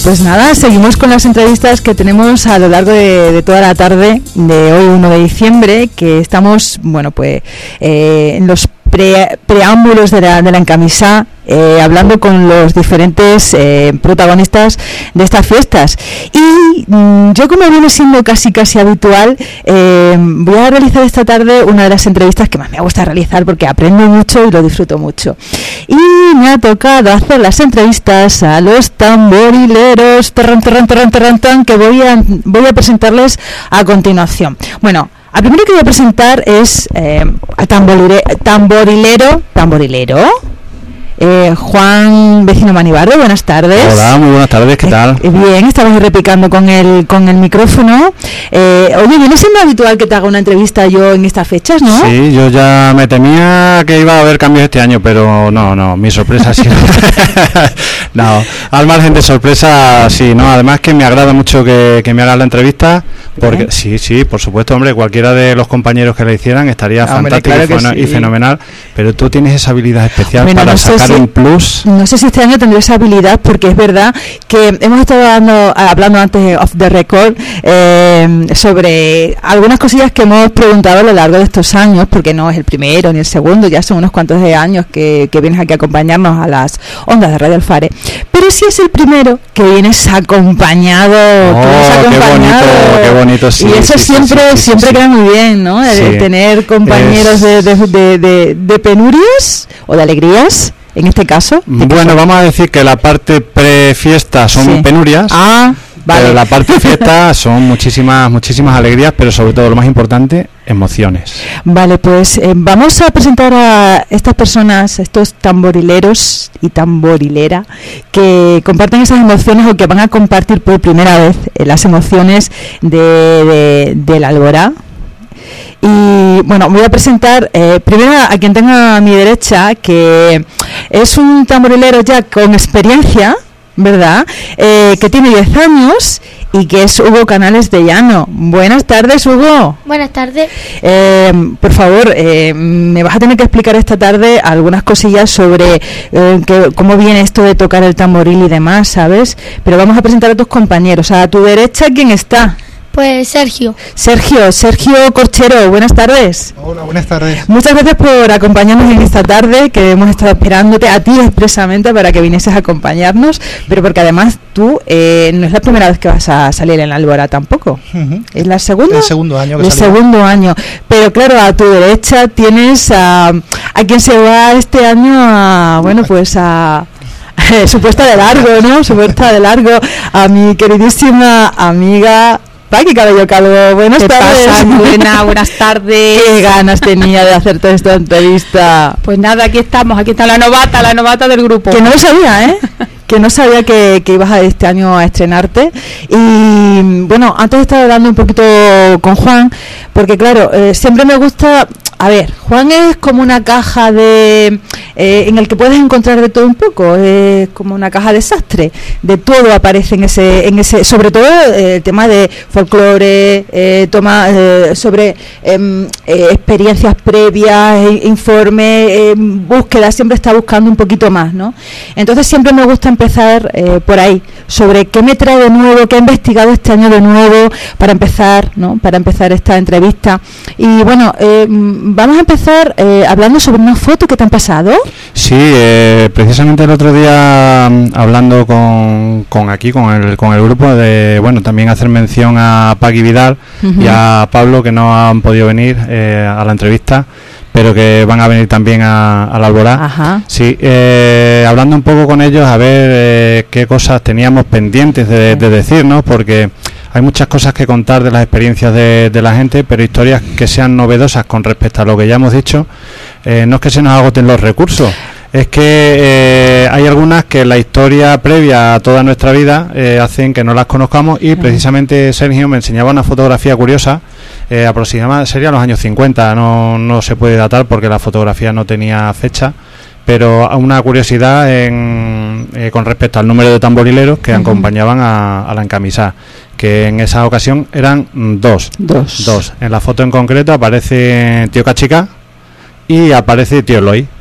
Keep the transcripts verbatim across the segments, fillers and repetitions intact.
Pues nada, seguimos con las entrevistas que tenemos a lo largo de, de toda la tarde de hoy, uno de diciembre, que estamos, bueno, pues eh, en los pre, preámbulos de la, de la encamisá, eh, hablando con los diferentes eh, protagonistas de estas fiestas. Y mmm, yo, como viene siendo casi casi habitual, eh, voy a realizar esta tarde una de las entrevistas que más me gusta realizar porque aprendo mucho y lo disfruto mucho. Y me ha tocado hacer las entrevistas a los tamborileros, terran, terran, terran, terran, terran, que voy a, voy a presentarles a continuación. Bueno, al primero que voy a presentar es eh, al tamborile, tamborilero, tamborilero, eh, Juan Vecino Manibardo. Buenas tardes. Hola, muy buenas tardes, ¿qué tal? Eh, bien, estamos repicando con el con el micrófono. Eh, oye, viene siendo habitual que te haga una entrevista yo en estas fechas, ¿no? Sí, yo ya me temía que iba a haber cambios este año, pero no, no, mi sorpresa sí. No, al margen de sorpresa, sí, no, además que me agrada mucho que, que me hagas la entrevista, porque sí, sí, por supuesto, hombre, cualquiera de los compañeros que la hicieran estaría ah, fantástico hombre, claro y, sí. y fenomenal, pero tú tienes esa habilidad especial bueno, para no sacar si, un plus. No sé si este año tendré esa habilidad, porque es verdad que hemos estado hablando, hablando antes off the record eh, sobre algunas cosillas que hemos preguntado a lo largo de estos años, porque no es el primero ni el segundo, ya son unos cuantos de años que, que vienes aquí a acompañarnos a las ondas de Radio Alfare, pero sí es el primero que vienes acompañado, oh, que vienes acompañado. Qué bonito, qué bonito, sí, y eso sí, siempre sí, sí, siempre sí, queda muy bien, ¿no? Sí. De tener compañeros es... de, de, de, de, de penurias o de alegrías, en este caso. Bueno, vamos a decir que la parte pre-fiesta son sí. penurias. Ah, vale. Pero la parte fiesta son muchísimas, muchísimas alegrías, pero sobre todo lo más importante, emociones. Vale, pues eh, vamos a presentar a estas personas, estos tamborileros y tamborilera, que comparten esas emociones o que van a compartir por primera vez eh, las emociones de, de, del Alborá. Y bueno, voy a presentar eh, primero a quien tenga a mi derecha, que es un tamborilero ya con experiencia, ¿verdad? Eh, que tiene diez años y que es Hugo Canales de Llano. Buenas tardes, Hugo. Buenas tardes. Eh, por favor, eh, me vas a tener que explicar esta tarde algunas cosillas sobre eh, que, cómo viene esto de tocar el tamboril y demás, ¿sabes? Pero vamos a presentar a tus compañeros. A tu derecha, ¿quién está? Pues Sergio. Sergio, Sergio Corchero, buenas tardes. Hola, buenas tardes. Muchas gracias por acompañarnos en esta tarde, que hemos estado esperándote a ti expresamente para que vinieses a acompañarnos, pero porque además tú eh, no es la primera vez que vas a salir en la Alborá tampoco. Uh-huh. ¿Es la segunda? El segundo año que El salimos. segundo año. Pero claro, a tu derecha tienes a, a quien se va este año a, bueno, pues a... su puesta de largo, ¿no? Su puesta de largo a mi queridísima amiga Paqui Cabello Calvo. Buenas ¿Qué tardes. pasa? Buena, buenas tardes. Qué ganas tenía de hacerte esta entrevista. Pues nada, aquí estamos, aquí está la novata, la novata del grupo. Que no lo sabía, ¿eh? que no sabía que, que ibas a este año a estrenarte. Y bueno, antes estaba hablando un poquito con Juan, porque claro, eh, siempre me gusta... A ver, Juan es como una caja de eh, en el que puedes encontrar de todo un poco, es como una caja de sastre, de todo aparece en ese, en ese, sobre todo eh, el tema de folclore, eh, toma eh, sobre eh, eh, experiencias previas, eh, informes, eh, búsqueda, siempre está buscando un poquito más, ¿no? Entonces siempre me gusta empezar eh, por ahí, sobre qué me trae de nuevo, qué he investigado este año de nuevo para empezar, ¿no? Para empezar esta entrevista. Y bueno, eh, vamos a empezar eh, hablando sobre una foto que te han pasado. Sí, eh, precisamente el otro día hablando con, con aquí, con el, con el grupo, de bueno, también hacer mención a Paqui Vidal uh-huh. y a Pablo, que no han podido venir eh, a la entrevista, pero que van a venir también a, a la Alborá. Ajá. Sí, eh, hablando un poco con ellos, a ver eh, qué cosas teníamos pendientes de, de decirnos, porque hay muchas cosas que contar de las experiencias de, de la gente, pero historias que sean novedosas con respecto a lo que ya hemos dicho. Eh, no es que se nos agoten los recursos, es que eh, hay algunas que la historia previa a toda nuestra vida eh, hacen que no las conozcamos, y precisamente Sergio me enseñaba una fotografía curiosa, eh, aproximadamente sería los años cincuenta, no, no se puede datar porque la fotografía no tenía fecha, pero una curiosidad en, eh, con respecto al número de tamborileros que uh-huh. acompañaban a, a la encamisá, que en esa ocasión eran dos, dos. Dos. En la foto en concreto aparece Tío Cachica y aparece Tío Eloy,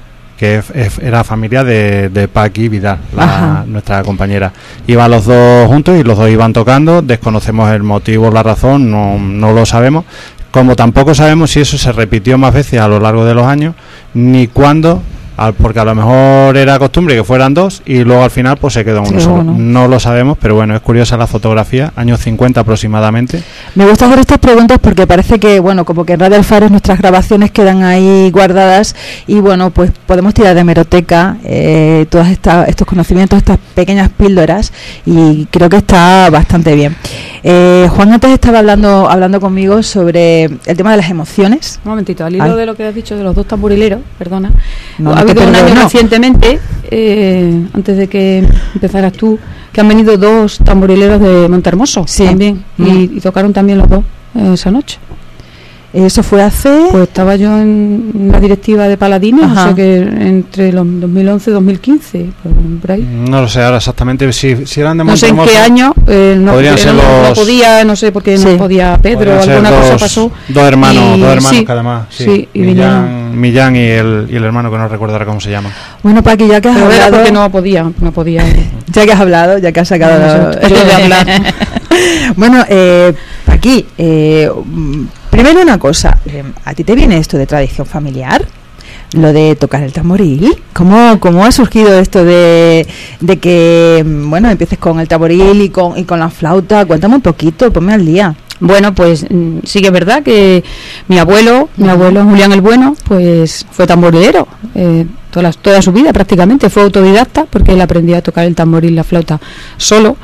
que es, es, era familia de, de Paqui Vidal, la, nuestra compañera. Iban los dos juntos y los dos iban tocando, desconocemos el motivo, la razón, no, no lo sabemos, como tampoco sabemos si eso se repitió más veces a lo largo de los años, ni cuándo, porque a lo mejor era costumbre que fueran dos y luego al final pues se quedó uno sí, solo. Bueno. No lo sabemos, pero bueno, es curiosa la fotografía, años cincuenta aproximadamente. Me gusta hacer estas preguntas porque parece que, bueno, como que en Radio Alfares nuestras grabaciones quedan ahí guardadas y bueno, pues podemos tirar de hemeroteca eh, todos estos conocimientos, estas pequeñas píldoras y creo que está bastante bien. Eh, Juan antes estaba hablando hablando conmigo sobre el tema de las emociones. Un momentito, al hilo Ay. de lo que has dicho de los dos tamborileros, perdona, no, ha no habido un año no. recientemente, eh, antes de que empezaras tú, que han venido dos tamborileros de Montehermoso sí. también, mm. y, y tocaron también los dos eh, esa noche. Eso fue hace... Pues estaba yo en la directiva de Paladines, Ajá. o sea que entre los dos mil once y dos mil quince, por ahí. No lo sé ahora exactamente, si, si eran de No sé en qué año, eh, no, podrían ser no, los... no podía, no sé por qué sí. no podía Pedro, alguna dos, cosa pasó. Dos hermanos, y, dos hermanos sí, que además, sí, sí y Millán, Millán y, el, y el hermano que no recuerdo ahora cómo se llama. Bueno, Paqui, ya que has Pero hablado... era porque no podía, no podía. Ya que has hablado, ya que has sacado... No, no, yo de hablar. Bueno, eh, Paqui, eh... primero una cosa, ¿a ti te viene esto de tradición familiar? Lo de tocar el tamboril. ¿Cómo, cómo ha surgido esto de, de que, bueno, empieces con el tamboril y con, y con la flauta? Cuéntame un poquito, ponme al día. Bueno, pues sí que es verdad que mi abuelo, mi abuelo Julián el Bueno, pues fue tamborilero eh, toda, la, toda su vida prácticamente. Fue autodidacta porque él aprendía a tocar el tamboril y la flauta solo.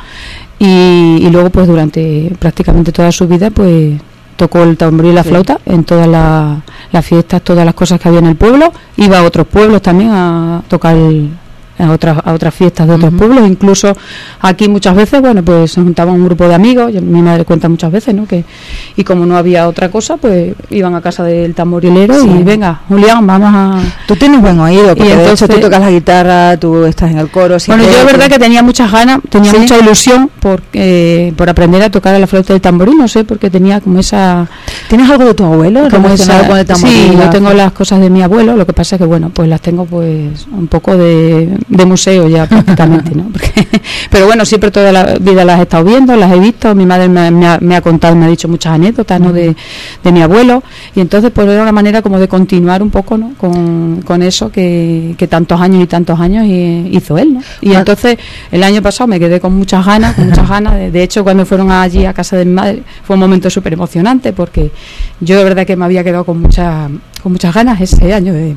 Y, y luego, pues durante prácticamente toda su vida, pues... tocó el tamboril y la flauta sí. en todas las la fiestas, todas las cosas que había en el pueblo. Iba a otros pueblos también a tocar el, a otras a otras fiestas de otros uh-huh. pueblos, incluso aquí muchas veces, bueno, pues se juntaban un grupo de amigos, mi madre cuenta muchas veces, ¿no? Que y como no había otra cosa, pues iban a casa del tamborilero sí. y venga, Julián, vamos a... Tú tienes buen oído, porque y entonces, de hecho tú tocas la guitarra, tú estás en el coro... Bueno, yo es verdad que tenía muchas ganas, tenía ¿Sí? mucha ilusión por, eh, por aprender a tocar la flauta del tamboril, no sé, porque tenía como esa... ¿Tienes algo de tu abuelo? Como esa, con el tamboril, sí, yo tengo las cosas de mi abuelo, lo que pasa es que, bueno, pues las tengo pues un poco de... de museo ya prácticamente, ¿no? Porque, pero bueno, siempre toda la vida las he estado viendo, las he visto, mi madre me, me, ha, me ha contado, me ha dicho muchas anécdotas, ¿no? De, de mi abuelo, y entonces pues era una manera como de continuar un poco, ¿no? Con, con eso que, que tantos años y tantos años hizo él, ¿no? Y bueno, entonces el año pasado me quedé con muchas ganas, con muchas ganas, de, de hecho cuando fueron allí a casa de mi madre fue un momento súper emocionante porque yo de verdad que me había quedado con muchas con muchas ganas ese año de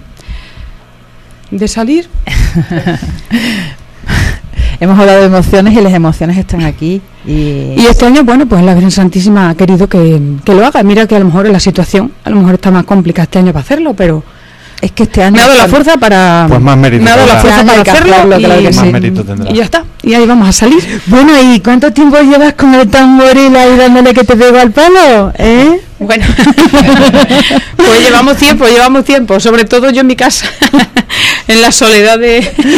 de salir. Hemos hablado de emociones y las emociones están aquí. Y, y este año, bueno, pues la Virgen Santísima ha querido que, que lo haga. Mira que a lo mejor la situación, a lo mejor está más complicada este año para hacerlo, pero es que este año me ha dado la fuerza para pues más mérito me ha dado la fuerza para hacerlo, hacerlo y, claro que más sí. mérito tendrá. Y ya está, y ahí vamos a salir. Bueno, ¿y cuánto tiempo llevas con el tamboril ahí dándole que te pego al palo? ¿Eh? Bueno, pues llevamos tiempo, llevamos tiempo, sobre todo yo en mi casa, en la soledad de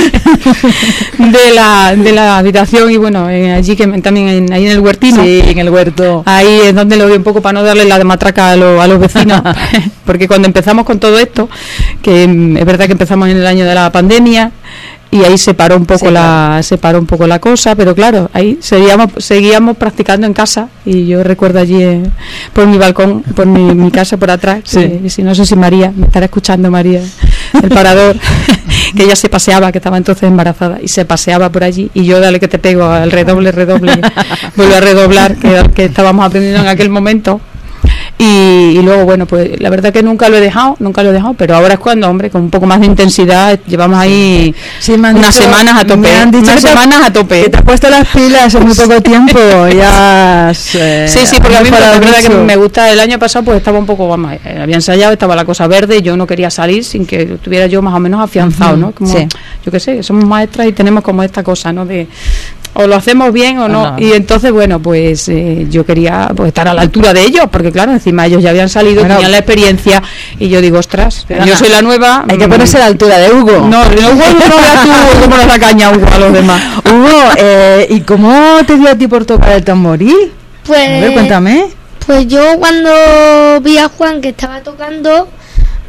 de la de la habitación y bueno, eh, allí que también en, ahí en el huertino. Sí, en el huerto. Ahí es donde lo doy un poco para no darle la de matraca a, lo, a los vecinos, porque cuando empezamos con todo esto, que mm, es verdad que empezamos en el año de la pandemia, y ahí se paró un poco sí, la claro. se paró un poco la cosa, pero claro, ahí seguíamos seguíamos practicando en casa y yo recuerdo allí eh, por mi balcón, por mi, mi casa por atrás, sí. que, si no sé si María me estará escuchando, María el parador, que ella se paseaba, que estaba entonces embarazada y se paseaba por allí y yo dale que te pego al redoble, redoble, vuelvo a redoblar, que, que estábamos aprendiendo en aquel momento. Y, y luego, bueno, pues la verdad que nunca lo he dejado, nunca lo he dejado, pero ahora es cuando, hombre, con un poco más de intensidad, llevamos ahí sí, unas dicho, semanas a tope, han dicho unas semanas a tope. Que te has puesto las pilas en muy poco tiempo, ya has, eh, sí, sí, porque a mí la verdad que me gusta, el año pasado pues estaba un poco, vamos, eh, había ensayado, estaba la cosa verde, yo no quería salir sin que estuviera yo más o menos afianzado, uh-huh, ¿no? Como, sí. Yo qué sé, somos maestras y tenemos como esta cosa, ¿no? De o lo hacemos bien o no, uh-huh. y entonces bueno, pues eh, yo quería pues estar a la altura de ellos, porque claro, encima ellos ya habían salido, bueno, tenían la experiencia y yo digo, ostras, yo no, soy la nueva, hay que ponerse a la altura de Hugo. No, no, Hugo, no veas tú cómo nos da caña Hugo a los demás. Hugo, eh, ¿y cómo te dio a ti por tocar el tamboril? Pues, a ver, cuéntame. Pues yo cuando vi a Juan que estaba tocando,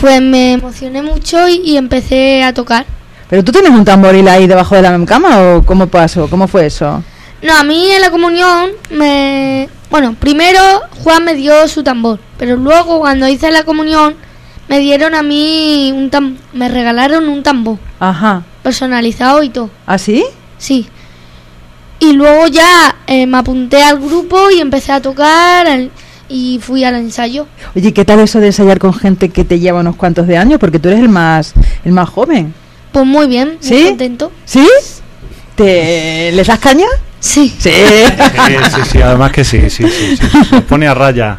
pues me emocioné mucho y, y empecé a tocar. ¿Pero tú tienes un tamboril ahí debajo de la cama o cómo pasó? ¿Cómo fue eso? No, a mí en la comunión me... Bueno, primero Juan me dio su tambor, pero luego cuando hice la comunión me dieron a mí un tam... me regalaron un tambor. Ajá. Personalizado y todo. ¿Ah, sí? Sí. Y luego ya eh, me apunté al grupo y empecé a tocar al... y fui al ensayo. Oye, ¿qué tal eso de ensayar con gente que te lleva unos cuantos de años? Porque tú eres el más el más joven. Pues muy bien, ¿Sí? muy contento. ¿Sí? ¿Te les das caña? Sí. Sí. Sí, sí, sí, además que sí, sí, sí, sí. Nos pone a raya.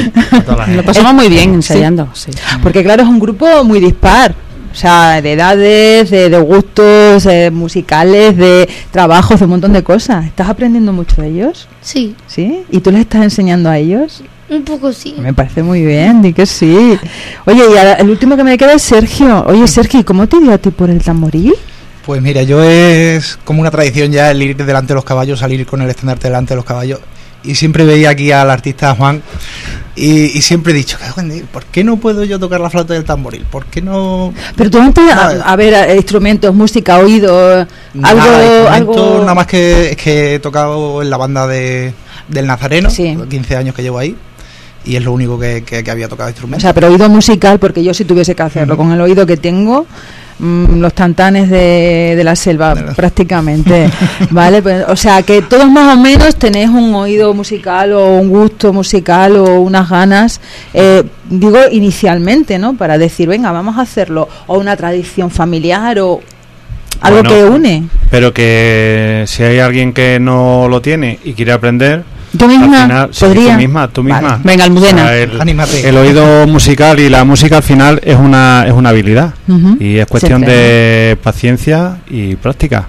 A toda la Lo gente. pasamos muy bien ensayando. Sí. Porque claro, es un grupo muy dispar. O sea, de edades, de, de gustos eh, musicales, de trabajos, de un montón de cosas. ¿Estás aprendiendo mucho de ellos? Sí, ¿Sí? ¿Y tú les estás enseñando a ellos? un poco sí. Me parece muy bien, di que sí. Oye, y ahora, el último que me queda es Sergio. Oye, Sergio, ¿y cómo te dio a ti por el tamboril? Pues mira, yo es como una tradición ya el ir delante de los caballos, salir con el estandarte delante de los caballos. Y siempre veía aquí al artista Juan y, y siempre he dicho, ¿por qué no puedo yo tocar la flauta del tamboril? ¿Por qué no...? Pero tú antes, No, a, a ver, a- instrumentos, música, oído, algo... nada, algo... nada más que es que he tocado en la banda de, del Nazareno, Sí. quince años que llevo ahí, y es lo único que, que, que había tocado O instrumentos. sea, pero oído musical, porque yo si tuviese que hacerlo, Ujú. con el oído que tengo, mm, los tantanes de, de la selva, De la- prácticamente, ¿vale? Pues, o sea, que todos más o menos tenéis un oído musical o un gusto musical o unas ganas, eh, digo inicialmente, ¿no? Para decir, venga, vamos a hacerlo, o una tradición familiar o algo Bueno, que une. Pero que si hay alguien que no lo tiene y quiere aprender, Yo misma al final, sí, podría... tú misma, tú misma. Vale. Venga, Almudena. O sea, el, Anímate. el oído musical y la música al final es una es una habilidad Ujú. y es cuestión Se de paciencia y práctica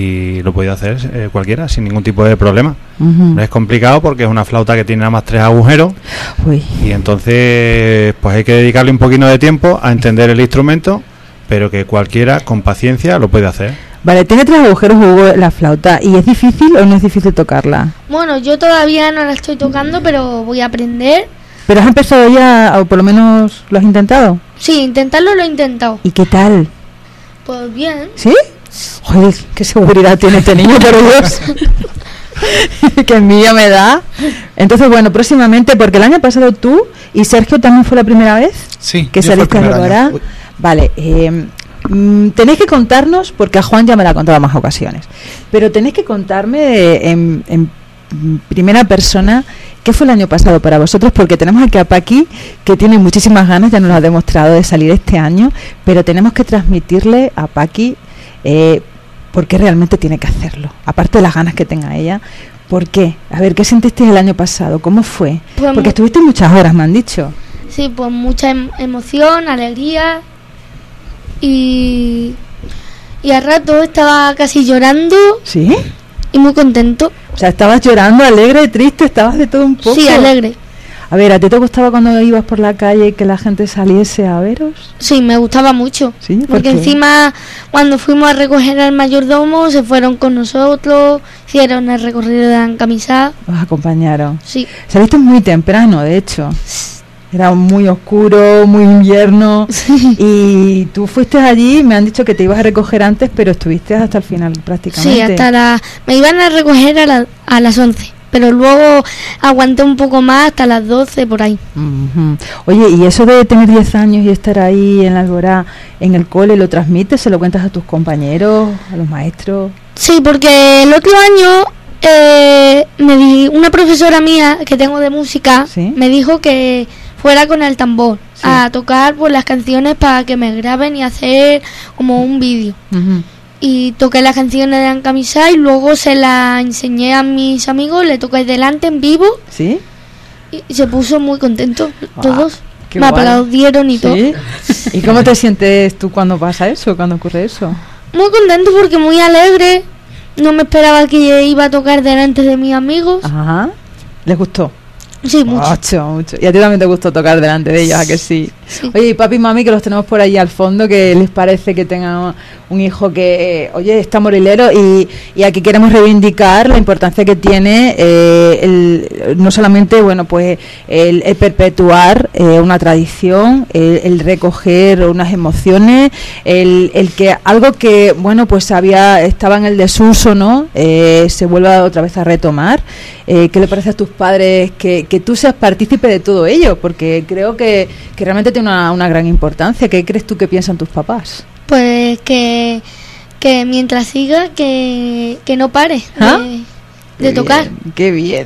y lo puede hacer eh, cualquiera sin ningún tipo de problema. Ujú. No es complicado porque es una flauta que tiene nada más tres agujeros Uy. y entonces pues hay que dedicarle un poquito de tiempo a entender el instrumento, pero que cualquiera con paciencia lo puede hacer. Vale, tiene tres agujeros, Hugo, la flauta. ¿Y es difícil o no es difícil tocarla? Bueno, yo todavía no la estoy tocando, pero voy a aprender. ¿Pero has empezado ya, o por lo menos lo has intentado? Sí, intentarlo lo he intentado. ¿Y qué tal? Pues bien. ¿Sí? Joder, qué seguridad tiene este niño, por Dios. Qué envidia me da. Entonces, bueno, próximamente, porque el año pasado tú y Sergio también fue la primera vez Sí, que yo fue el saliste a primer año. Alborá. Uy. Vale, eh, mm, tenéis que contarnos, porque a Juan ya me la ha contado en más ocasiones, pero tenéis que contarme eh, en, en primera persona qué fue el año pasado para vosotros, porque tenemos aquí a Paqui, que tiene muchísimas ganas, ya nos lo ha demostrado, de salir este año, pero tenemos que transmitirle a Paqui eh, por qué realmente tiene que hacerlo, aparte de las ganas que tenga ella. ¿Por qué? A ver, ¿qué sentisteis el año pasado? ¿Cómo fue? Pues Porque mu- estuviste muchas horas, me han dicho. Sí, pues mucha em- emoción, alegría y, y al rato estaba casi llorando ¿Sí? y muy contento. O sea, estabas llorando, alegre, triste, estabas de todo un poco. Sí, alegre. A ver, ¿a ti te gustaba cuando ibas por la calle que la gente saliese a veros? Sí, me gustaba mucho. Sí, ¿por Porque qué? encima cuando fuimos a recoger al mayordomo se fueron con nosotros, hicieron el recorrido de Ancamisá. Os acompañaron. Sí, Saliste muy temprano, de hecho. Era muy oscuro, muy invierno. Y tú fuiste allí, me han dicho que te ibas a recoger antes, pero estuviste hasta el final prácticamente. sí, hasta la... Me iban a recoger a, la- a las once, pero luego aguanté un poco más hasta las doce por ahí. Ujú. Oye, ¿y eso de tener diez años y estar ahí en la Alborá, en el cole, lo transmites? ¿Se lo cuentas a tus compañeros, a los maestros? Sí, porque el otro año eh, me di, una profesora mía que tengo de música Sí. me dijo que fuera con el tambor Sí. a tocar pues las canciones para que me graben y hacer como un vídeo. Ujú. Y toqué las canciones de Ancamisá y luego se las enseñé a mis amigos, le toqué delante en vivo ¿Sí? y se puso muy contento todos. qué Me guay. aplaudieron y todo. ¿Sí? ¿Y cómo te sientes tú cuando pasa eso, cuando ocurre eso? Muy contento porque muy alegre. No me esperaba que iba a tocar delante de mis amigos. Ajá. ¿Les gustó? Sí, mucho. Mucho, mucho. Y a ti también te gustó tocar delante de ellos, ¿a que sí? Sí. Oye, y papi y mami, que los tenemos por ahí al fondo, ¿qué les parece que tengan un hijo que, eh, oye, está morilero y, y aquí queremos reivindicar la importancia que tiene eh, el, no solamente, bueno, pues el, el perpetuar eh, una tradición, el, el recoger unas emociones, el, el que algo que, bueno, pues había estaba en el desuso, ¿no? Eh, se vuelva otra vez a retomar. Eh, ¿Qué le parece a tus padres que, que tú seas partícipe de todo ello? Porque creo que, que realmente tiene una, una gran importancia. ¿Qué crees tú que piensan tus papás? Pues que, que mientras siga, que, que no pare ¿Ah? de, de tocar. Bien, qué bien.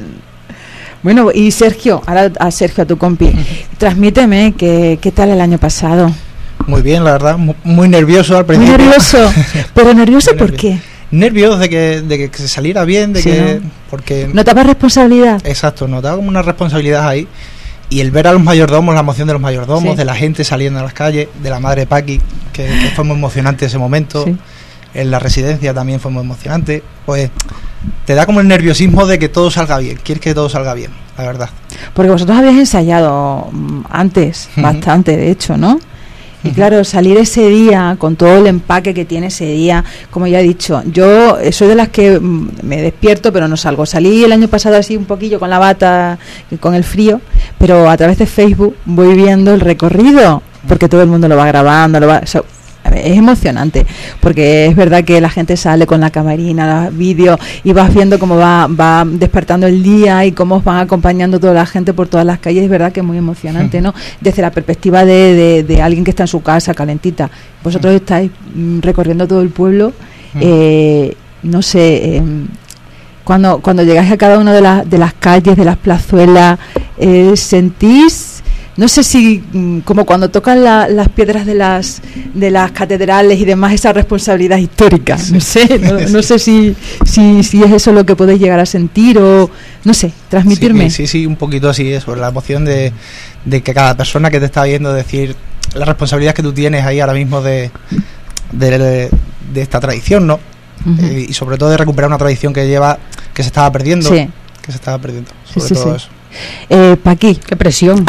Bueno, y Sergio, ahora a Sergio, a tu compi, transmíteme que, qué tal el año pasado. Muy bien, la verdad, mu- muy nervioso al Muy principio. nervioso, pero nervioso Muy ¿por nervioso. qué? Nervios de que, de que se saliera bien, de Sí, que... ¿no? Porque... ¿Notabas responsabilidad? Exacto, notaba como una responsabilidad ahí. Y el ver a los mayordomos, la emoción de los mayordomos, Sí. de la gente saliendo a las calles, de la madre Paqui, que, que fue muy emocionante ese momento. Sí. En la residencia también fue muy emocionante. Pues te da como el nerviosismo de que todo salga bien. Quieres que todo salga bien, la verdad. Porque vosotros habéis ensayado mm, antes, Ujú. bastante de hecho, ¿no? Y Ujú. claro, salir ese día con todo el empaque que tiene ese día, como ya he dicho, yo soy de las que mm, me despierto pero no salgo. Salí el año pasado así un poquillo con la bata y con el frío, pero a través de Facebook voy viendo el recorrido, porque todo el mundo lo va grabando, lo va... o sea, a ver, es emocionante, porque es verdad que la gente sale con la camarina, los vídeos, y vas viendo cómo va, va despertando el día y cómo os van acompañando toda la gente por todas las calles. Es verdad que es muy emocionante, ¿no? Desde la perspectiva de, de, de alguien que está en su casa, calentita. Vosotros estáis mm, recorriendo todo el pueblo, eh, no sé, eh, cuando, cuando llegáis a cada una de, las de las calles, de las plazuelas, eh, sentís... No sé si, mm, como cuando tocan la, las piedras de las de las catedrales y demás, esa responsabilidad histórica. No sé, no, no sé si, si si es eso lo que podéis llegar a sentir o, no sé, transmitirme. Sí, sí, sí, un poquito así eso, la emoción de, de que cada persona que te está viendo decir la responsabilidad que tú tienes ahí ahora mismo de, de, de, de esta tradición, ¿no? Ujú. Eh, y sobre todo de recuperar una tradición que lleva, que se estaba perdiendo, Sí. que se estaba perdiendo, Sí, sobre sí, todo sí. eso. Eh, Paqui. Qué presión.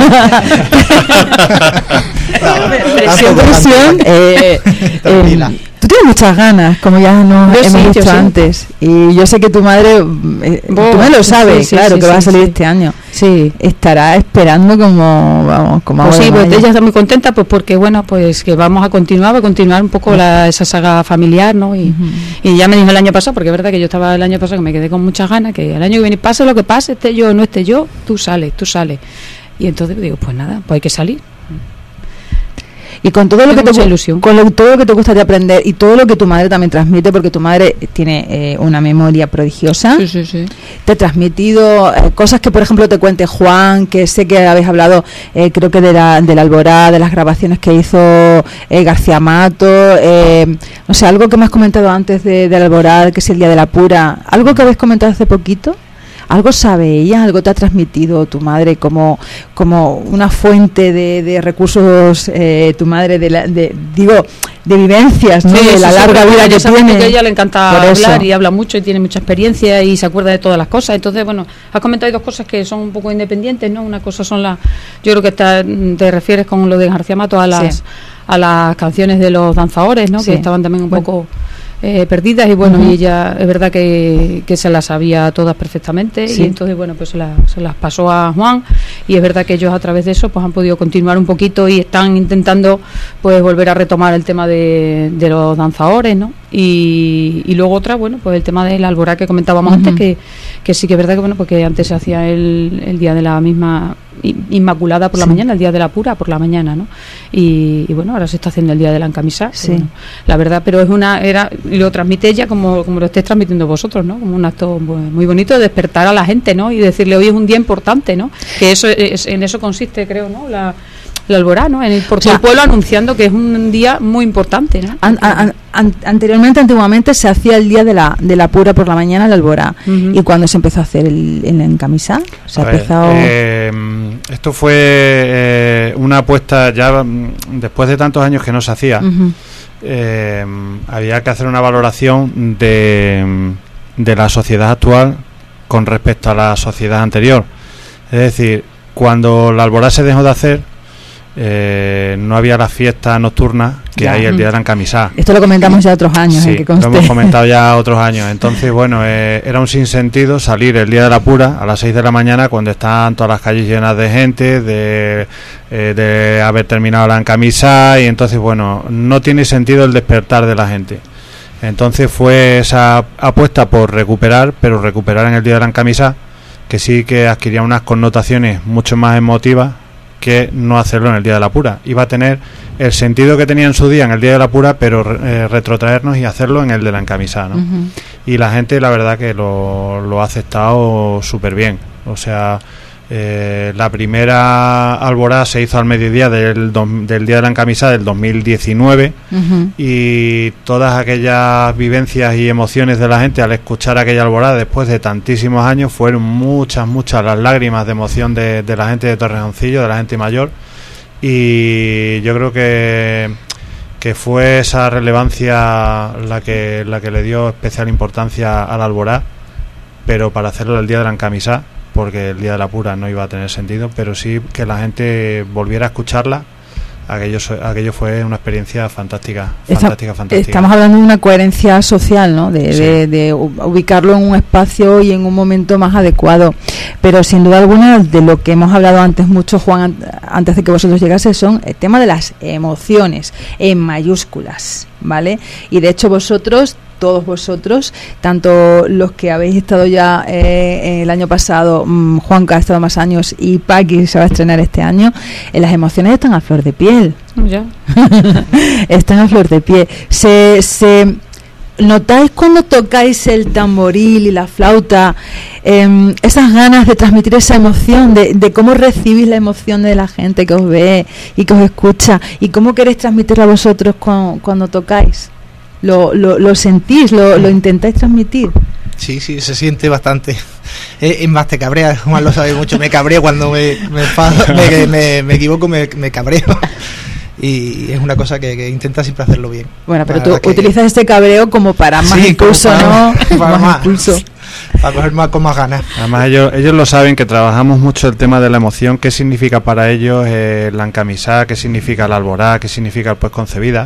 Presión, presión. Eh, Tranquila. eh, tú tienes muchas ganas, como ya nos Yo hemos sí, yo dicho sí. antes. Y yo sé que tu madre, eh, Vos, tú me lo sabes, sí, sí, claro, sí, que va a sí, salir sí. este año. Sí. Estará esperando como, vamos, como Pues agua sí, de pues mayo. ella está muy contenta, pues porque bueno, pues que vamos a continuar, va a continuar un poco la, esa saga familiar, ¿no? Y, Ujú. y ya me dijo el año pasado, porque es verdad que yo estaba el año pasado que me quedé con muchas ganas, que el año que viene pase lo que pase, esté yo o no esté yo, tú sales, tú sales. Y entonces digo, pues nada, pues hay que salir. Y con todo lo Tengo que te mucha gu- ilusión. con lo, todo lo que te gusta de aprender y todo lo que tu madre también transmite, porque tu madre tiene eh, una memoria prodigiosa. Sí, sí, sí. Te ha transmitido eh, cosas que, por ejemplo, te cuente Juan, que sé que habéis hablado, eh, creo que de la, de la Alborada, de las grabaciones que hizo eh, García Mato, eh, no sé, algo que me has comentado antes de, de la Alborada, que es el Día de la Pura, algo que habéis comentado hace poquito. ¿Algo sabe ella? ¿Algo te ha transmitido tu madre como, como una fuente de, de recursos, eh, tu madre, de, la, de digo, de vivencias, ¿no? Sí, de la sí, larga sí, vida ella que sabe tiene? que a ella le encanta Por eso. hablar y habla mucho y tiene mucha experiencia y se acuerda de todas las cosas. Entonces, bueno, has comentado dos cosas que son un poco independientes, ¿no? Una cosa son las, yo creo que está, te refieres con lo de García Mato a las, Sí. a las canciones de los danzadores, ¿no? Sí. Que estaban también un Bueno. poco eh, perdidas y bueno, Ujú. y ella es verdad que, que se las sabía todas perfectamente Sí. y entonces, bueno, pues se, la- se las pasó a Juan y es verdad que ellos a través de eso pues han podido continuar un poquito y están intentando pues volver a retomar el tema de, de los danzadores, ¿no? Y, y luego otra, bueno, pues el tema de la Alborada que comentábamos Ujú. antes, que, que sí que es verdad que bueno, porque antes se hacía el, el día de la misma i- Inmaculada por la Sí. mañana, el día de la Pura por la mañana, ¿no? Y, y bueno, ahora se está haciendo el día de la encamisada, que Sí. bueno, la verdad, pero es una, era, y lo transmite ella como, como lo estés transmitiendo vosotros, ¿no? Como un acto muy, muy bonito de despertar a la gente, ¿no? Y decirle, hoy es un día importante, ¿no? Que eso es, en eso consiste, creo, ¿no? La, la Alborada, ¿no? En el, por O sea, todo el pueblo anunciando que es un día muy importante, ¿no? An- an- an- anteriormente, antiguamente, se hacía el día de la, de la Pura por la mañana, la Alborada. Ujú. ¿Y cuando se empezó a hacer el, el encamisá? Se ha A ver, empezado... eh, esto fue eh, una apuesta ya mm, después de tantos años que no se hacía. Ujú. eh, había que hacer una valoración de, de la sociedad actual con respecto a la sociedad anterior. Es decir, cuando la Alborada se dejó de hacer, eh, no había las fiestas nocturnas que ya. hay el día de la encamisada. Esto lo comentamos ya otros años, sí, ¿eh? Que conste. Lo hemos comentado ya otros años. Entonces, bueno, eh, era un sinsentido salir el día de la pura a las seis de la mañana cuando están todas las calles llenas de gente, de, eh, de haber terminado la encamisada, y entonces, bueno, no tiene sentido el despertar de la gente. Entonces fue esa apuesta por recuperar, pero recuperar en el día de la encamisada, que sí que adquiría unas connotaciones mucho más emotivas que no hacerlo en el día de la pura. Iba a tener el sentido que tenía en su día en el día de la pura, pero eh, retrotraernos y hacerlo en el de la encamisada, ¿no? Uh-huh. Y la gente, la verdad, que lo, lo ha aceptado súper bien. O sea, eh, la primera alborada se hizo al mediodía del, do, del día de la encamisada del dos mil diecinueve, uh-huh. y todas aquellas vivencias y emociones de la gente al escuchar aquella alborada después de tantísimos años, fueron muchas, muchas las lágrimas de emoción de, de la gente de Torrejoncillo, de la gente mayor, y yo creo que que fue esa relevancia la que la que le dio especial importancia a la alborada, pero para hacerlo el día de la encamisada, porque el día de la pura no iba a tener sentido, pero sí que la gente volviera a escucharla. Aquello, aquello fue una experiencia fantástica, fantástica, Está, fantástica. Estamos hablando de una coherencia social, ¿no? De, sí. de, de ubicarlo en un espacio y en un momento más adecuado. Pero sin duda alguna, de lo que hemos hablado antes mucho, Juan, antes de que vosotros llegaseis, son el tema de las emociones en mayúsculas, ¿vale? Y de hecho vosotros, todos vosotros, tanto los que habéis estado ya eh, el año pasado, mmm, Juan, que ha estado más años, y Paqui se va a estrenar este año, eh, las emociones están a flor de piel. Ya. Están a flor de piel. Se, se ¿Notáis cuando tocáis el tamboril y la flauta eh, esas ganas de transmitir esa emoción, de, de cómo recibís la emoción de la gente que os ve y que os escucha, y cómo queréis transmitirla a vosotros cuando, cuando tocáis? ¿Lo, lo, lo sentís? Lo, ¿Lo intentáis transmitir? Sí, sí, se siente bastante. Es, es más, te cabrea, Juan lo sabe mucho, me cabreo cuando me, me, me, me, me equivoco, me, me cabreo. Y es una cosa que, que intenta siempre hacerlo bien. Bueno, pero tú que... utilizas este cabreo como para más sí, impulso, para, ¿no? Para más, más impulso. Para coger más con más ganas. Además ellos, ellos lo saben, que trabajamos mucho el tema de la emoción, qué significa para ellos eh, la encamisada, qué significa la alborada, qué significa el pues concebida,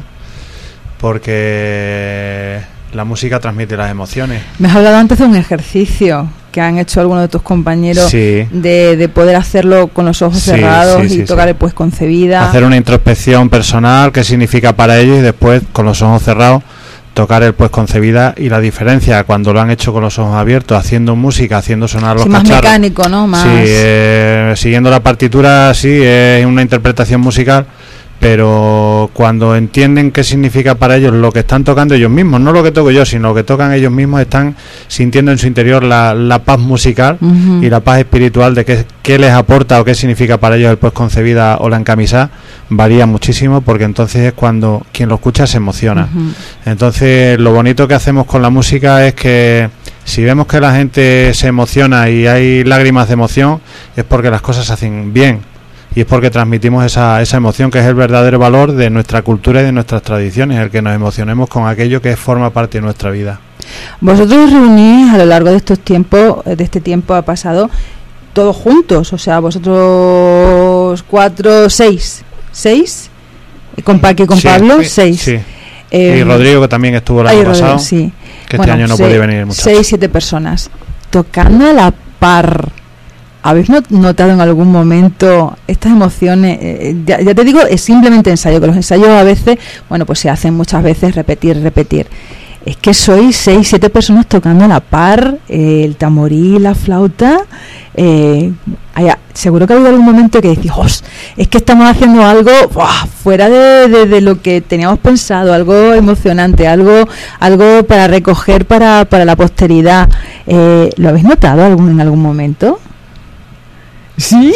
porque la música transmite las emociones. Me has hablado antes de un ejercicio que han hecho algunos de tus compañeros, sí. de, de poder hacerlo con los ojos sí, cerrados sí, sí, y tocar sí. el pues concebida. Hacer una introspección personal, qué significa para ellos, y después con los ojos cerrados tocar el pues concebida, y la diferencia cuando lo han hecho con los ojos abiertos, haciendo música, haciendo sonar los sí, cacharros. Más mecánico, ¿no? Más... Sí, eh, siguiendo la partitura, sí, es una interpretación musical, pero cuando entienden qué significa para ellos lo que están tocando ellos mismos, no lo que toco yo, sino lo que tocan ellos mismos, están sintiendo en su interior la, la paz musical uh-huh. y la paz espiritual de qué, qué les aporta o qué significa para ellos el pues concebida o la encamisada, varía muchísimo, porque entonces es cuando quien lo escucha se emociona. Uh-huh. Entonces lo bonito que hacemos con la música es que si vemos que la gente se emociona y hay lágrimas de emoción, es porque las cosas se hacen bien. Y es porque transmitimos esa, esa emoción, que es el verdadero valor de nuestra cultura y de nuestras tradiciones, el que nos emocionemos con aquello que forma parte de nuestra vida. Vosotros os reunís a lo largo de estos tiempos, de este tiempo ha pasado, todos juntos, o sea, vosotros cuatro, seis, seis, con Paqui y con sí, Pablo, sí, seis. Sí. Eh, y Rodrigo, que también estuvo el año Rodrigo, pasado, sí. que bueno, este año no seis, puede venir mucho. Seis, siete personas, tocando a la par. ¿Habéis notado en algún momento estas emociones? Eh, ya, ya te digo, es simplemente ensayo, que los ensayos a veces, bueno, pues se hacen muchas veces repetir, repetir. Es que sois seis, siete personas tocando a la par, eh, el tamboril, la flauta. Eh, hay, seguro que ha habido algún momento que decís, ¡oh! Es que estamos haciendo algo ¡buah! Fuera de, de, de lo que teníamos pensado, algo emocionante, algo algo para recoger para, para la posteridad. Eh, ¿Lo habéis notado algún, en algún momento? Sí,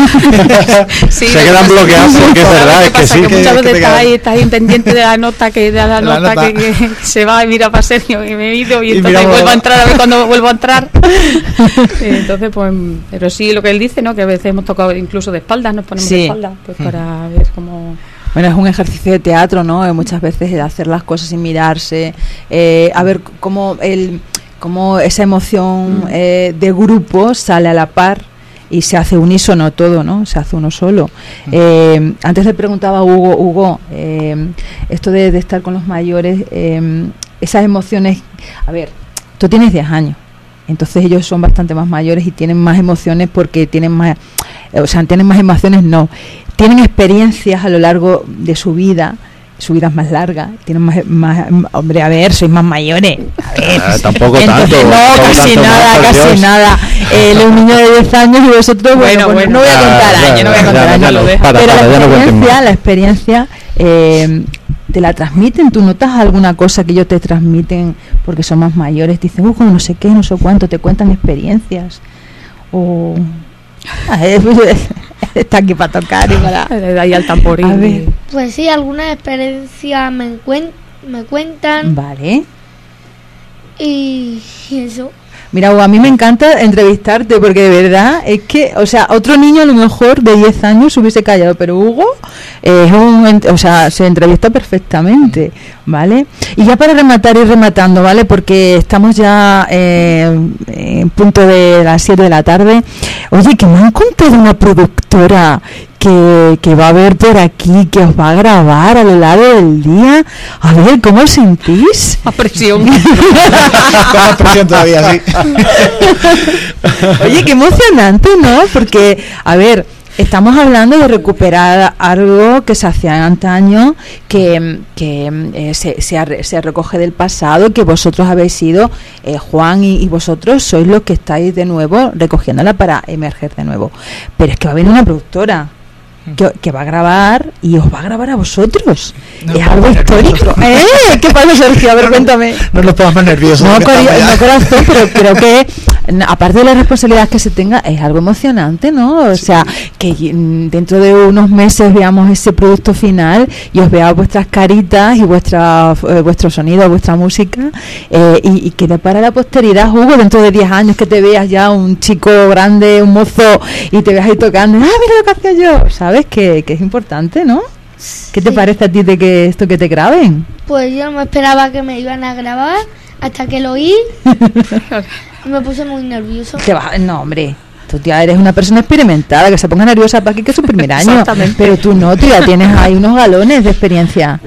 sí, se quedan bloqueados porque es verdad, es que sí, que muchas que, veces que estás ahí, estás ahí pendiente de la nota que de la, la nota, nota. Que, que se va y mira para Sergio y me he ido y, y entonces miramos, vuelvo a entrar a ver cuando vuelvo a entrar. Sí, entonces pues, pero sí lo que él dice, ¿no? Que a veces hemos tocado incluso de espaldas, nos ponemos sí. de espaldas, pues para ver cómo. Bueno, es un ejercicio de teatro, ¿no? Muchas veces el hacer las cosas sin mirarse, eh, a ver cómo el cómo esa emoción eh, de grupo sale a la par. y se hace unísono todo, ¿no? Se hace uno solo. Eh, antes le preguntaba a Hugo, Hugo, eh, esto de, de estar con los mayores, eh, esas emociones, a ver, tú tienes diez años, entonces ellos son bastante más mayores y tienen más emociones porque tienen más, o sea, tienen más emociones, no, tienen experiencias a lo largo de su vida. Su vida es más larga, tienen más, más, hombre, a ver, sois más mayores, a ver, ah, tampoco entonces, tanto, no, tampoco casi tanto nada, más, casi Dios. nada, él es un niño de diez años y vosotros, bueno, Bueno, pues bueno. no voy a contar Ah, años, no voy a ya, contar ya, años, ya lo dejo. Para, pero para, la ya no cuenten experiencia, más. la experiencia, eh, te la transmiten, tú notas alguna cosa que ellos te transmiten porque son más mayores, te dicen, uh, no sé qué, no sé cuánto, te cuentan experiencias, o... Ah, eh, está aquí para tocar y para... De ahí al tamboril. A ver. Pues sí, algunas experiencias me, cuen- me cuentan Vale. y, y eso. Mira, Hugo, a mí me encanta entrevistarte porque de verdad es que, o sea, otro niño a lo mejor de diez años se hubiese callado, pero Hugo eh, es un, ent- o sea, se entrevista perfectamente, ¿vale? Y ya para rematar y rematando, ¿vale? Porque estamos ya eh, en punto de las siete de la tarde. Oye, que me han contado una productora que, que va a haber por aquí, que os va a grabar a lo largo del día. A ver, ¿cómo os sentís? A presión. Con más presión todavía, sí. Oye, qué emocionante, ¿no? Porque, a ver, estamos hablando de recuperar algo que se hacía antaño, que, que eh, se, se, arre- se recoge del pasado, que vosotros habéis sido, eh, Juan y, y vosotros sois los que estáis de nuevo recogiéndola para emerger de nuevo. Pero es que va a venir una productora que, que va a grabar y os va a grabar a vosotros. No, es no, algo no, histórico. ¿Eh? ¿Qué pasa, Sergio? A ver, cuéntame. No nos pongas más nerviosos. No, que cori- estamos ya. no, corazón, pero creo que n- aparte de la responsabilidad que se tenga, es algo emocionante, ¿no? O sea, que mm, dentro de unos meses veamos ese producto final y os veamos vuestras caritas y vuestra, eh, vuestro sonido, vuestra música, eh, y, y que le para la posteridad, Hugo, dentro de diez años que te veas ya un chico grande, un mozo, y te veas ahí tocando, ah, mira lo que hacía yo, ¿sabes? Que, que es importante, ¿no? ¿Qué te Sí. parece a ti de que esto que te graben? Pues yo no me esperaba que me iban a grabar hasta que lo oí y me puse muy nervioso. Te vas- no, hombre, tú ya eres una persona experimentada, que se ponga nerviosa para aquí, que es su primer año. Exactamente. Pero tú no, tú ya tienes ahí unos galones de experiencia.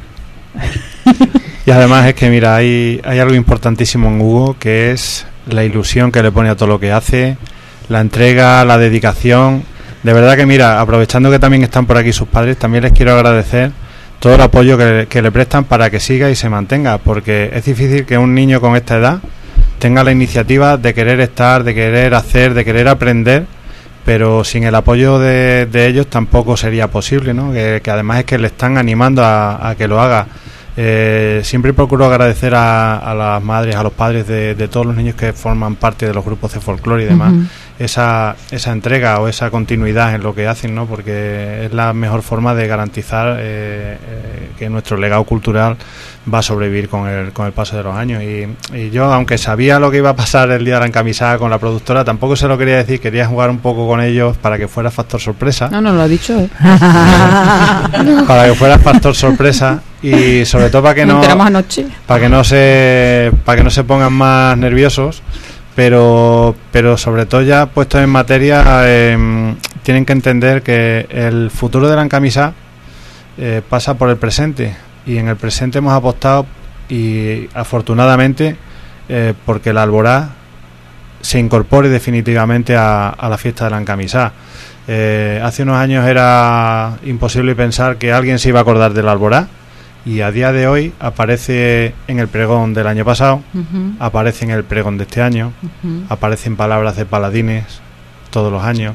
Y además es que, mira, hay, hay algo importantísimo en Hugo, que es la ilusión que le pone a todo lo que hace, la entrega, la dedicación. De verdad que, mira, aprovechando que también están por aquí sus padres, también les quiero agradecer todo el apoyo que, que le prestan para que siga y se mantenga, porque es difícil que un niño con esta edad tenga la iniciativa de querer estar, de querer hacer, de querer aprender, pero sin el apoyo de, de ellos tampoco sería posible, ¿no? Que, que además es que le están animando a, a que lo haga. Eh, siempre procuro agradecer a, a las madres, a los padres de, de todos los niños que forman parte de los grupos de folclore y demás, Ujú. esa, esa entrega o esa continuidad en lo que hacen, ¿no? Porque es la mejor forma de garantizar eh, eh, que nuestro legado cultural va a sobrevivir con el, con el paso de los años. Y, y yo, aunque sabía lo que iba a pasar el día de la encamisada con la productora, tampoco se lo quería decir, quería jugar un poco con ellos para que fuera factor sorpresa. No, no lo ha dicho, ¿eh? Para que fuera factor sorpresa y sobre todo para que Nos no enteramos anoche. para que no se para que no se pongan más nerviosos, pero pero sobre todo ya puestos en materia, eh, tienen que entender que el futuro de la encamisada eh, pasa por el presente, y en el presente hemos apostado, y afortunadamente, eh, porque la Alborada se incorpore definitivamente a, a la fiesta de la encamisada. Eh, hace unos años era imposible pensar que alguien se iba a acordar de la Alborada, y a día de hoy aparece en el pregón del año pasado, Ujú, aparece en el pregón de este año, ujú. aparecen palabras de paladines todos los años,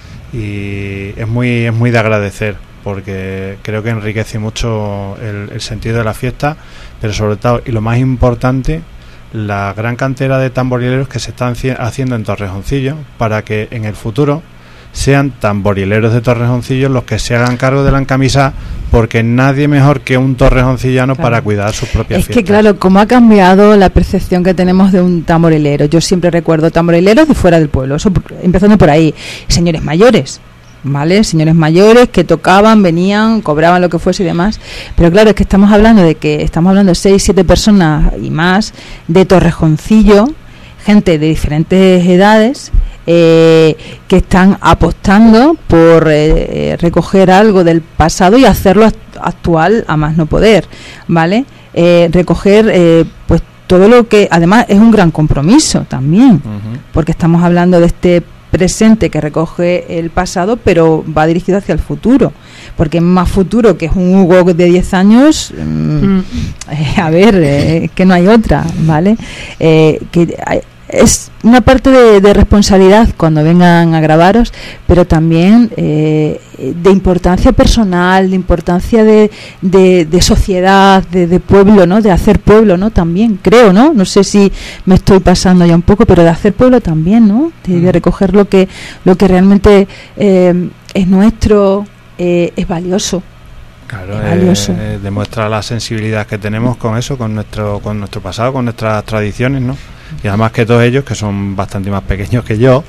y es muy es muy de agradecer, porque creo que enriquece mucho el, el sentido de la fiesta, pero sobre todo, y lo más importante, la gran cantera de tamborileros que se están cie- haciendo en Torrejoncillo, para que en el futuro sean tamborileros de Torrejoncillo los que se hagan cargo de la encamisada, porque nadie mejor que un torrejoncillano Claro. para cuidar sus propias Es que fiestas. claro, cómo ha cambiado la percepción que tenemos de un tamborilero. Yo siempre recuerdo tamborileros de fuera del pueblo, eso por- empezando por ahí, señores mayores, ¿vale? Señores mayores que tocaban, venían, cobraban lo que fuese y demás. Pero claro, es que estamos hablando de que estamos hablando de seis, siete personas y más de Torrejoncillo, gente de diferentes edades, eh, que están apostando por eh, recoger algo del pasado y hacerlo actual a más no poder, ¿vale? Eh, recoger eh, pues todo lo que además es un gran compromiso también, uh-huh. porque estamos hablando de este presente que recoge el pasado, pero va dirigido hacia el futuro, porque es más futuro que es un Hugo de diez años, mmm, mm. eh, a ver, eh, que no hay otra, ¿vale? Eh, que hay, es una parte de, de responsabilidad cuando vengan a grabaros, pero también eh, de importancia personal, de importancia de, de, de sociedad, de, de pueblo, ¿no? De hacer pueblo, ¿no? También, creo, ¿no? No sé si me estoy pasando ya un poco, pero de hacer pueblo también, ¿no? De, de recoger lo que, lo que realmente eh, es nuestro, eh, es valioso. Claro, es valioso. Eh, demuestra la sensibilidad que tenemos con eso, con nuestro, con nuestro pasado, con nuestras tradiciones, ¿no? Y además que todos ellos, que son bastante más pequeños que yo,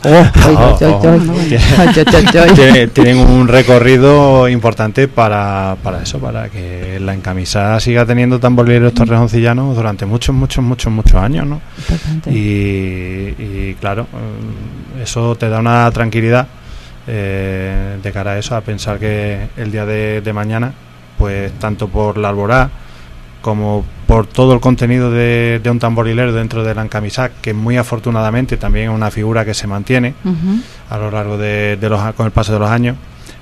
tienen un recorrido importante para, para eso, para que la encamisada siga teniendo tamborileros torrejoncillanos durante muchos, muchos, muchos, muchos años, ¿no? Y, y claro, eso te da una tranquilidad eh, de cara a eso, a pensar que el día de, de mañana, pues tanto por la alborada como por todo el contenido de, de un tamborilero dentro de la encamisá, que muy afortunadamente también es una figura que se mantiene uh-huh. a lo largo de, de los con el paso de los años,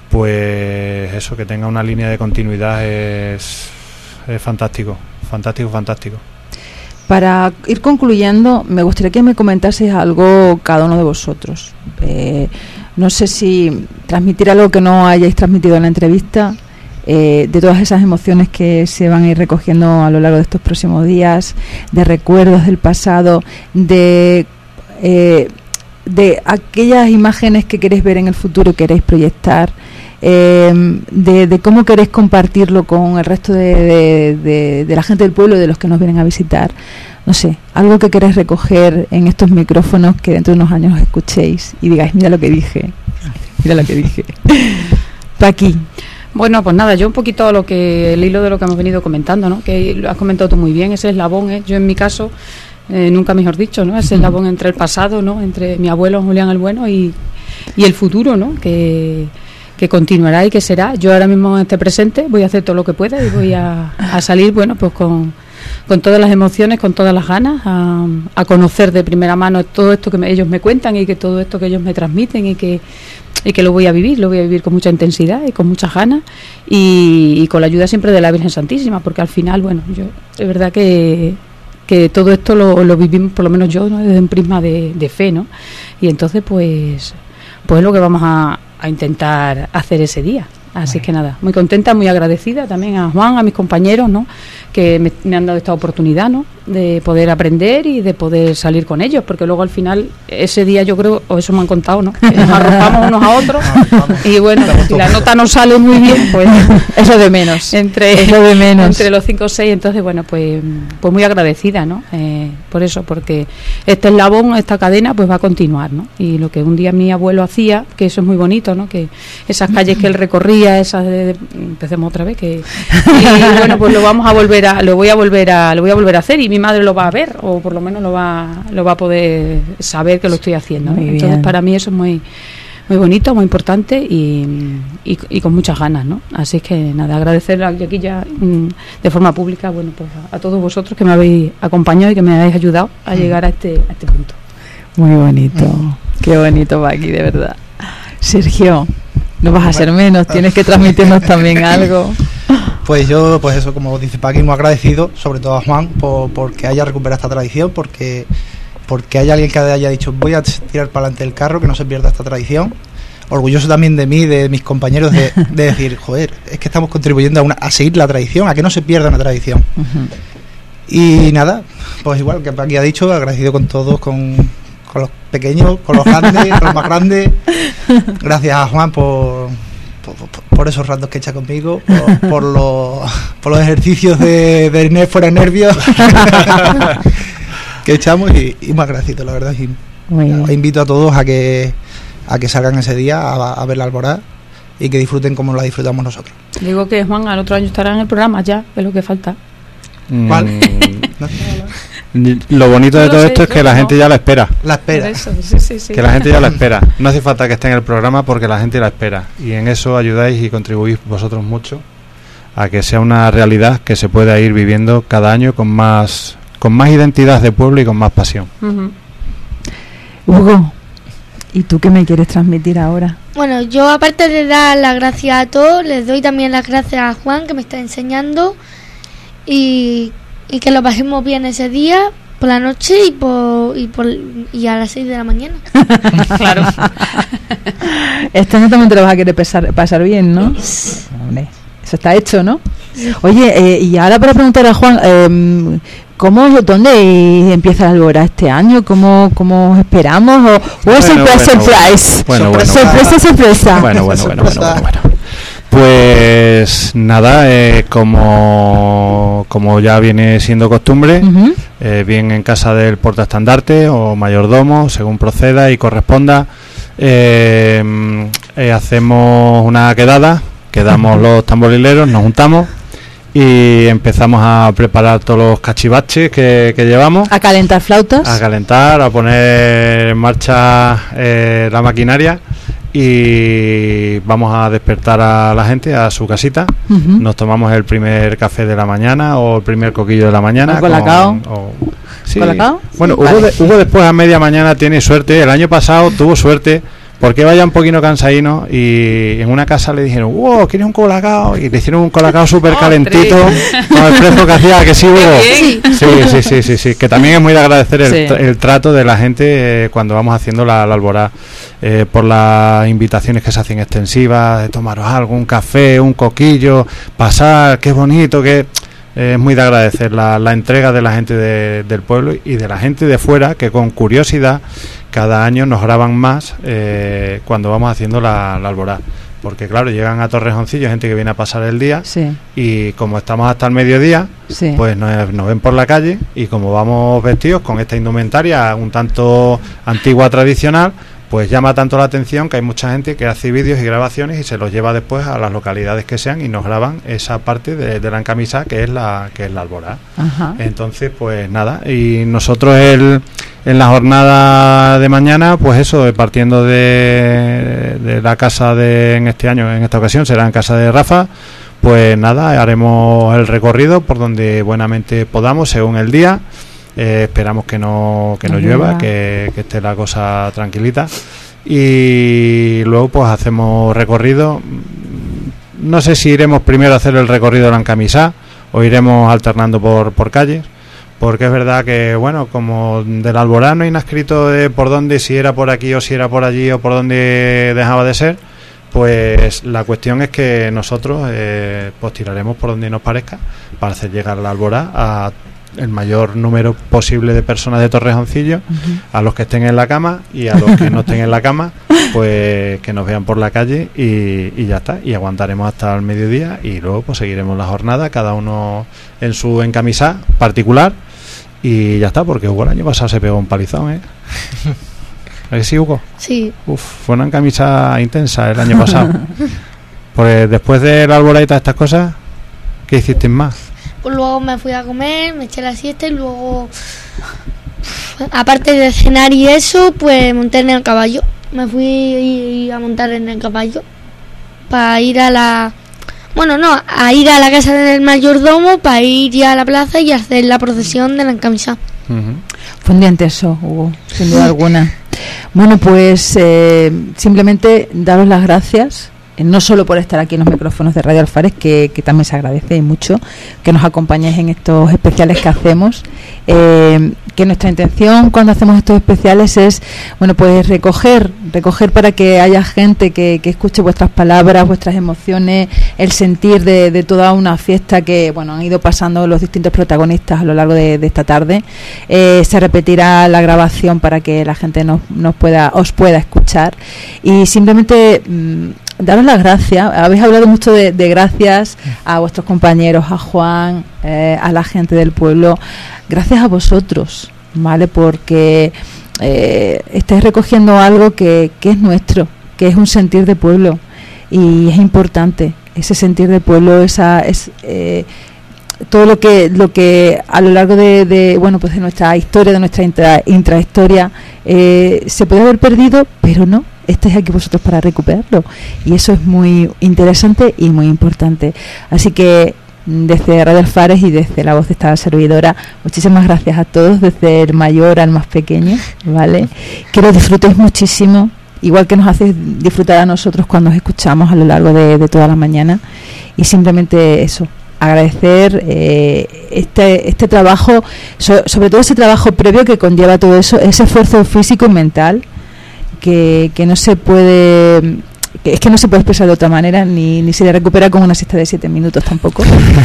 pues eso, que tenga una línea de continuidad es, es fantástico, fantástico, fantástico. Para ir concluyendo, me gustaría que me comentaseis algo cada uno de vosotros. Eh, no sé si transmitir algo que no hayáis transmitido en la entrevista, Eh, de todas esas emociones que se van a ir recogiendo a lo largo de estos próximos días, de recuerdos del pasado, de eh, de aquellas imágenes que queréis ver en el futuro, queréis proyectar, eh, de, de cómo queréis compartirlo con el resto de, de, de, de la gente del pueblo, de los que nos vienen a visitar. No sé, algo que queréis recoger en estos micrófonos, que dentro de unos años os escuchéis y digáis, mira lo que dije, mira lo que dije. Paqui. Bueno, pues nada, yo un poquito lo que el hilo de lo que hemos venido comentando, ¿no? Que lo has comentado tú muy bien, ese eslabón, ¿eh? Yo en mi caso, eh, nunca mejor dicho, ¿no? Ese eslabón entre el pasado, ¿no? Entre mi abuelo Julián el Bueno y, y el futuro, ¿no? Que, que continuará y que será. Yo ahora mismo en este presente voy a hacer todo lo que pueda y voy a, a salir, bueno, pues con, con todas las emociones, con todas las ganas, a, a conocer de primera mano todo esto que me, ellos me cuentan y que todo esto que ellos me transmiten y que y que lo voy a vivir, lo voy a vivir con mucha intensidad y con muchas ganas y, y con la ayuda siempre de la Virgen Santísima, porque al final, bueno, yo es verdad que, que todo esto lo, lo vivimos, por lo menos yo, ¿no? Desde un prisma de, de fe, ¿no? Y entonces, pues, pues es lo que vamos a, a intentar hacer ese día. Así que nada, muy contenta, muy agradecida también a Juan, a mis compañeros, ¿no? Que me, me han dado esta oportunidad, ¿no? De poder aprender y de poder salir con ellos, porque luego al final ese día yo creo, o eso me han contado, ¿no? Que nos arropamos unos a otros y bueno, si la nota no sale muy bien, pues eso de menos. Entre eso de menos. Entre los cinco o seis, entonces bueno, pues pues muy agradecida, ¿no? Eh, por eso, porque este eslabón, esta cadena, pues va a continuar, ¿no? Y lo que un día mi abuelo hacía, que eso es muy bonito, ¿no? Que esas calles que él recorría, esas de, de, empecemos otra vez, que y bueno, pues lo vamos a volver a, lo voy a volver a, lo voy a volver a hacer y mi madre lo va a ver o por lo menos lo va, lo va a poder saber que lo estoy haciendo, ¿no? Entonces bien. Para mí eso es muy muy bonito, muy importante y, y, y con muchas ganas, ¿no? Así que nada, agradecer aquí ya de forma pública, bueno, pues a, a todos vosotros que me habéis acompañado y que me habéis ayudado a llegar a este, a este punto. Muy bonito, mm. Qué bonito va aquí, de verdad. Sergio, no vas a ser menos, tienes que transmitirnos también algo. Pues yo, pues eso, como dice Paqui, muy agradecido, sobre todo a Juan, por porque haya recuperado esta tradición, porque porque hay alguien que haya dicho, voy a tirar para adelante el carro, que no se pierda esta tradición. Orgulloso también de mí, de mis compañeros, de, de decir, joder, es que estamos contribuyendo a, una, a seguir la tradición, a que no se pierda una tradición. Uh-huh. Y nada, pues igual que Paqui ha dicho, agradecido con todos, con... con los pequeños, con los grandes, con los más grandes. Gracias a Juan por, por, por esos ratos que echa conmigo, por, por, los, por los ejercicios de, de fuera de nervios que echamos y, y muy agradecido, la verdad. Y invito a todos a que a que salgan ese día a, a ver la alborada y que disfruten como la disfrutamos nosotros. Digo que Juan al otro año estará en el programa ya, es lo que falta. ¿Cuál? Mm. Lo bonito de No todo lo sé, esto es que yo la no. gente ya la espera. La espera. Eso, sí, sí, sí. Que la gente ya la espera. No hace falta que esté en el programa porque la gente la espera. Y en eso ayudáis y contribuís vosotros mucho a que sea una realidad que se pueda ir viviendo cada año con más, con más identidad de pueblo y con más pasión. Ujú. Hugo, ¿y tú qué me quieres transmitir ahora? Bueno, yo aparte de dar las gracias a todos, les doy también las gracias a Juan que me está enseñando y, y que lo pasemos bien ese día, por la noche y por, y, por, y a las seis de la mañana. Claro. Este año también te lo vas a querer pasar, pasar bien, ¿no? Hombre, eso está hecho, ¿no? Oye, eh, y ahora para preguntar a Juan, eh, ¿cómo, dónde empieza la Alborada este año? ¿Cómo, cómo esperamos? ¿O, o es Bueno, surprise, bueno, surprise? bueno, bueno, sorpresa, bueno. sorpresa. Bueno, bueno, bueno, bueno, bueno, bueno. Pues nada, eh, como, como ya viene siendo costumbre, Ujú. eh, bien en casa del portaestandarte o mayordomo, según proceda y corresponda, eh, eh, hacemos una quedada, quedamos los tamborileros, nos juntamos y empezamos a preparar todos los cachivaches que, que llevamos, A calentar flautas. a calentar, a poner en marcha eh, la maquinaria y vamos a despertar a la gente a su casita. Ujú. Nos tomamos el primer café de la mañana o el primer coquillo de la mañana. ¿O colacao? o- sí. ¿Colacao? Bueno, Sí, Hugo, vale. de- Hugo después a media mañana tiene suerte. El año pasado tuvo suerte porque vaya un poquito cansadino y en una casa le dijeron, wow, ¿quieres un colacao? Y le hicieron un colacao súper ¡Oh, calentito con el fresco que hacía, que sí, Hugo. Qué bien. Sí, sí, sí, sí, sí, que también es muy de agradecer el, Sí. tra- el trato de la gente eh, cuando vamos haciendo la, la alborada, eh, por las invitaciones que se hacen extensivas, de tomaros algo, un café, un coquillo, pasar, qué bonito, que eh, es muy de agradecer la, la entrega de la gente de- del pueblo y de la gente de fuera, que con curiosidad cada año nos graban más eh, cuando vamos haciendo la, la alborada. Porque claro, llegan a Torrejoncillo gente que viene a pasar el día Sí, y como estamos hasta el mediodía, sí. pues nos, nos ven por la calle y como vamos vestidos con esta indumentaria un tanto antigua, tradicional, pues llama tanto la atención que hay mucha gente que hace vídeos y grabaciones y se los lleva después a las localidades que sean y nos graban esa parte de, de la encamisada que es la que es la alborada. Ajá. Entonces, pues nada, y nosotros el, en la jornada de mañana, pues eso, eh, partiendo de, de la casa de, en este año, en esta ocasión será en casa de Rafa, pues nada, haremos el recorrido por donde buenamente podamos, según el día. Eh, esperamos que no, que no No llueva, llueva. que, que esté la cosa tranquilita. Y luego pues hacemos recorrido. No sé si iremos primero a hacer el recorrido de la encamisá o iremos alternando por, por calles, porque es verdad que, bueno, como del Alborada no hay nada escrito de por dónde, si era por aquí o si era por allí o por dónde dejaba de ser, pues la cuestión es que nosotros eh, pues tiraremos por donde nos parezca para hacer llegar la Alborada a el mayor número posible de personas de Torrejoncillo, Ujú. a los que estén en la cama y a los que no estén en la cama, pues que nos vean por la calle y, y ya está, y aguantaremos hasta el mediodía y luego pues seguiremos la jornada, cada uno en su encamisá particular y ya está, porque Hugo el año pasado se pegó un palizón, ¿eh? ¿A que sí, Hugo? Sí, Uf, fue una encamisá intensa el año pasado. Pues después de la alborada y todas estas cosas, ¿qué hiciste más? pues luego me fui a comer, me eché la siesta y luego, aparte de cenar y eso, pues monté en el caballo. Me fui a montar en el caballo para ir a la... Bueno, no, a ir a la casa del mayordomo para ir ya a la plaza y hacer la procesión de la encamisada. Ujú. Fue un día intenso, Hugo, sin duda alguna. Bueno, pues eh, simplemente daros las gracias, eh, no solo por estar aquí en los micrófonos de Radio Alfares, que, que también se agradece y mucho, que nos acompañéis en estos especiales que hacemos, eh, que nuestra intención cuando hacemos estos especiales es, bueno, pues recoger, recoger para que haya gente que, que escuche vuestras palabras, vuestras emociones, el sentir de, de toda una fiesta que, bueno, han ido pasando los distintos protagonistas a lo largo de, de esta tarde. Eh, se repetirá la grabación para que la gente nos, nos pueda, os pueda escuchar y simplemente mmm, daros las gracias. Habéis hablado mucho de, de gracias a vuestros compañeros, a Juan, eh, a la gente del pueblo. Gracias a vosotros, ¿vale? Porque eh, estáis recogiendo algo que, que es nuestro, que es un sentir de pueblo y es importante ese sentir de pueblo, esa es eh, todo lo que lo que a lo largo de, de bueno pues de nuestra historia, de nuestra intra, intrahistoria eh, se puede haber perdido, pero no, estáis aquí vosotros para recuperarlo, y eso es muy interesante y muy importante. Así que desde Radio Alfares y desde la voz de esta servidora, muchísimas gracias a todos, desde el mayor al más pequeño, ¿vale? Que lo disfrutéis muchísimo, igual que nos hace disfrutar a nosotros cuando os escuchamos a lo largo de, de toda la mañana, y simplemente eso, agradecer eh, este este trabajo, so, sobre todo ese trabajo previo que conlleva todo eso, ese esfuerzo físico y mental que, que no se puede, que es que no se puede expresar de otra manera, ni, ni se le recupera con una siesta de siete minutos tampoco.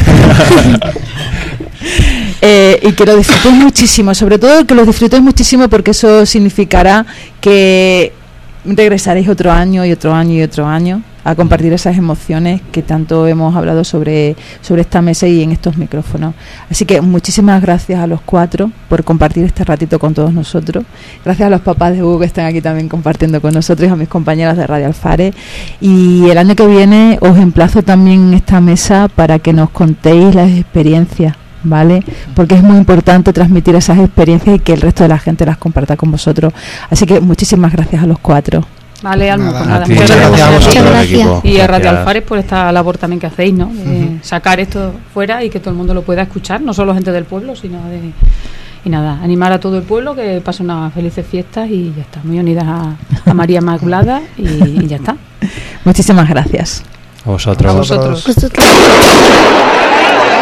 Eh, y que lo disfrutéis muchísimo, sobre todo que lo disfrutéis muchísimo, porque eso significará que regresaréis otro año y otro año y otro año a compartir esas emociones que tanto hemos hablado sobre, sobre esta mesa y en estos micrófonos. Así que muchísimas gracias a los cuatro por compartir este ratito con todos nosotros. Gracias a los papás de Hugo que están aquí también compartiendo con nosotros, y a mis compañeras de Radio Alfares. Y el año que viene os emplazo también en esta mesa para que nos contéis las experiencias, ¿vale? Porque es muy importante transmitir esas experiencias y que el resto de la gente las comparta con vosotros. Así que muchísimas gracias a los cuatro. Vale, Almo, pues Nada, nada, a ti, muchas muchas gracias, gracias a vosotros, Muchas el equipo. y a Radio Gracias. Alfares por esta labor también que hacéis, ¿no? De Ujú. sacar esto fuera y que todo el mundo lo pueda escuchar, no solo gente del pueblo, sino de... Y nada, animar a todo el pueblo que pase unas felices fiestas y ya está, muy unidas a, a María Inmaculada y, y ya está. Muchísimas gracias. A vosotros. A vosotros. Vosotros.